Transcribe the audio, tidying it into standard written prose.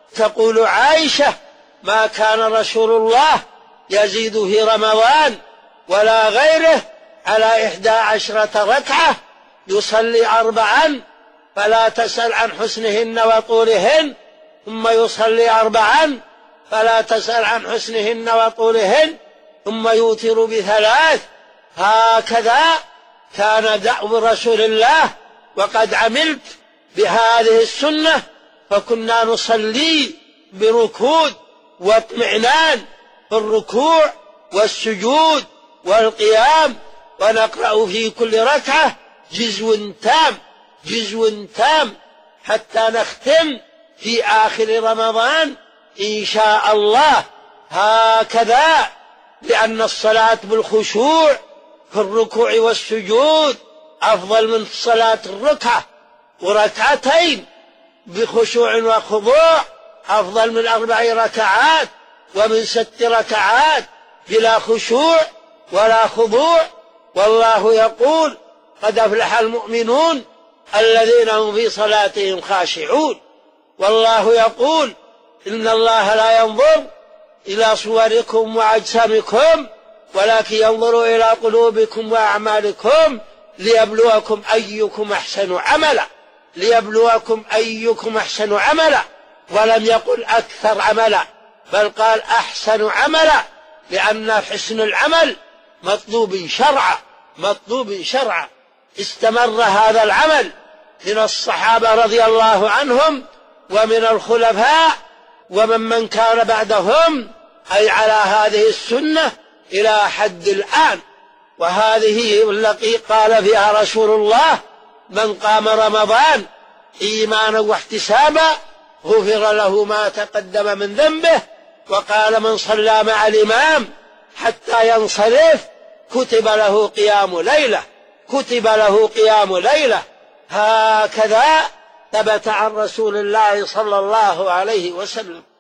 تقول عائشة: ما كان رسول الله يزيد في رمضان ولا غيره على 11 ركعة، يصلي 4 فلا تسأل عن حسنهن وطولهن، ثم يصلي 4 فلا تسأل عن حسنهن وطولهن، ثم يوتر ب3. هكذا كان دأب رسول الله، وقد عملت بهذه السنة، فكنا نصلي بركود واطمئنان في الركوع والسجود والقيام، ونقرأ في كل ركعة جزء تام حتى نختم في آخر رمضان إن شاء الله. هكذا، لأن الصلاة بالخشوع في الركوع والسجود أفضل من صلاة الركعة، وركعتين بخشوع وخضوع أفضل من 4 ركعات ومن 6 ركعات بلا خشوع ولا خضوع. والله يقول: قد أفلح المؤمنون الذين هم في صلاتهم خاشعون. والله يقول: إن الله لا ينظر إلى صوركم وأجسامكم ولكن ينظر إلى قلوبكم وأعمالكم ليبلوكم أيكم أحسن عملا، ولم يقل أكثر عملا، بل قال أحسن عملا، لأن حسن العمل مطلوب شرعا. استمر هذا العمل من الصحابة رضي الله عنهم ومن الخلفاء ومن كان بعدهم، أي على هذه السنة إلى حد الآن. وهذه التي قال فيها رسول الله: من قام رمضان إيمانا واحتسابا غفر له ما تقدم من ذنبه. وقال: من صلى مع الإمام حتى ينصرف كتب له قيام ليلة. هكذا ثبت عن رسول الله صلى الله عليه وسلم.